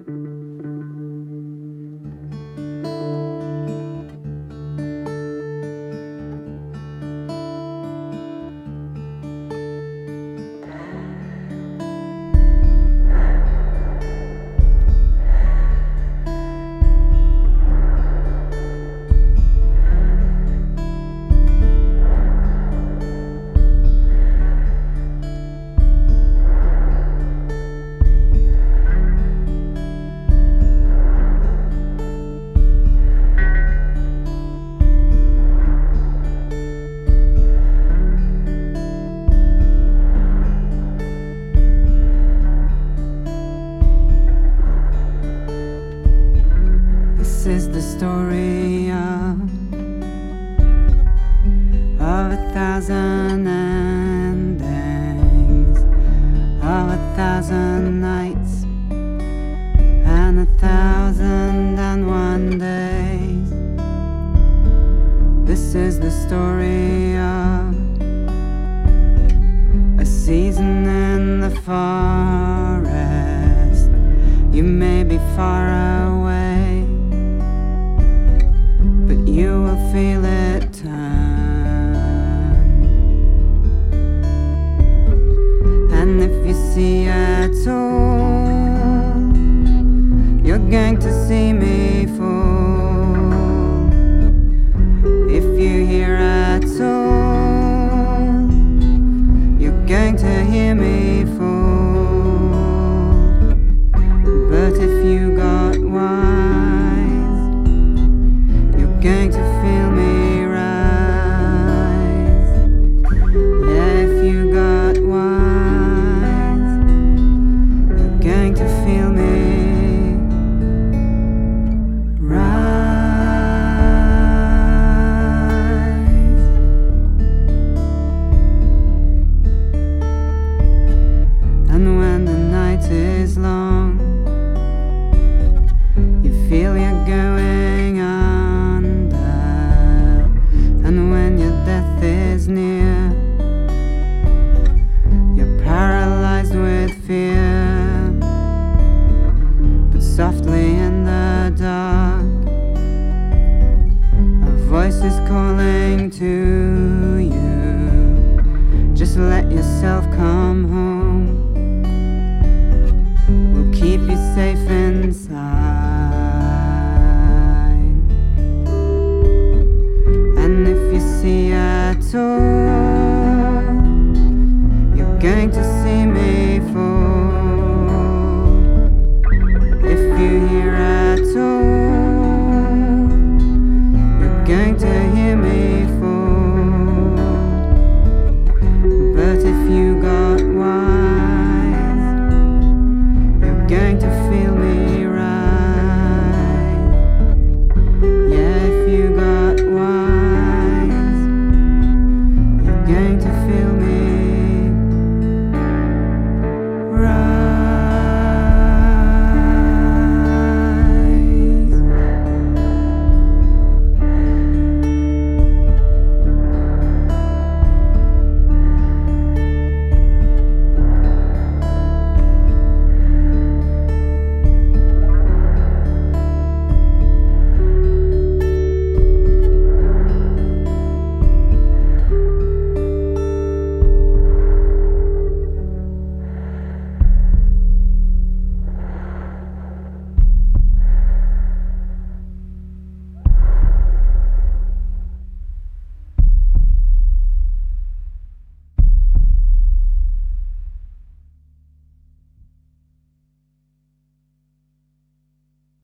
This is the story of 1,000 endings, of 1,000 nights, and 1,001 days. This is the story of a season in the forest. You may be far away, but you will feel it turn. And if you see at all, you're going to see me fall. If you hear at all, you're going to hear me fall. But if you got wise, you're going to feel me rise. Yeah, if you got wise, you're going to feel me rise. And when the night is long, you feel you're going